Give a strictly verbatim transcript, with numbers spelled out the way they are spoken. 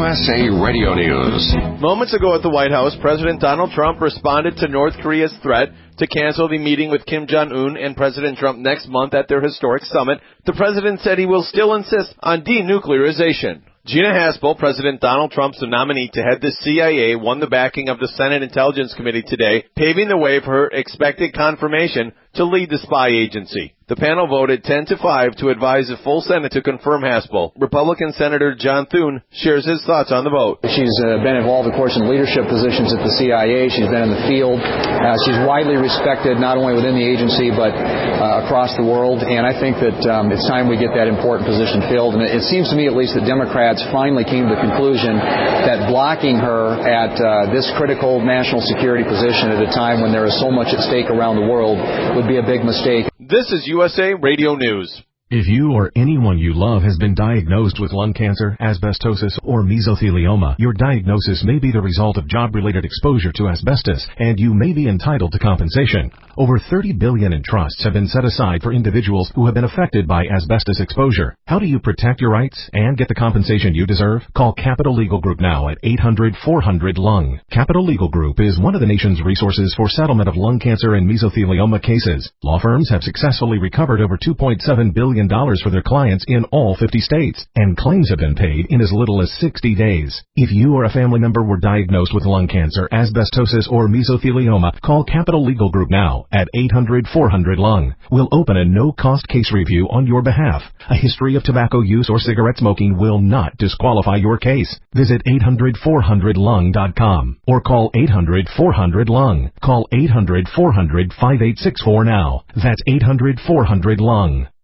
S A Radio News. Moments ago at the White House, President Donald Trump responded to North Korea's threat to cancel the meeting with Kim Jong-un and President Trump next month at their historic summit. The president said he will still insist on denuclearization. Gina Haspel, President Donald Trump's nominee to head the C I A, won the backing of the Senate Intelligence Committee today, paving the way for her expected confirmation to lead the spy agency. The panel voted ten to five to advise the full Senate to confirm Haspel. Republican Senator John Thune shares his thoughts on the vote. She's uh, been involved, of course, in leadership positions at the C I A. She's been in the field. Uh, she's widely respected not only within the agency but uh, across the world. And I think that um, it's time we get that important position filled. And it, it seems to me, at least, that Democrats finally came to the conclusion that blocking her at uh, this critical national security position at a time when there is so much at stake around the world would be a big mistake. This is U S A Radio News. If you or anyone you love has been diagnosed with lung cancer, asbestosis, or mesothelioma, your diagnosis may be the result of job-related exposure to asbestos, and you may be entitled to compensation. Over thirty billion dollars in trusts have been set aside for individuals who have been affected by asbestos exposure. How do you protect your rights and get the compensation you deserve? Call Capital Legal Group now at eight hundred four hundred lung. Capital Legal Group is one of the nation's resources for settlement of lung cancer and mesothelioma cases. Law firms have successfully recovered over two point seven billion dollars for their clients in all fifty states, and claims have been paid in as little as sixty days. If you or a family member were diagnosed with lung cancer, asbestosis, or mesothelioma, call Capital Legal Group now at eight hundred four hundred lung. We'll open a no-cost case review on your behalf. A history of tobacco use or cigarette smoking will not disqualify your case. Visit eight hundred four hundred lung dot com or call eight hundred four hundred lung. Call eight hundred four hundred five eight six four now. That's eight hundred four hundred lung.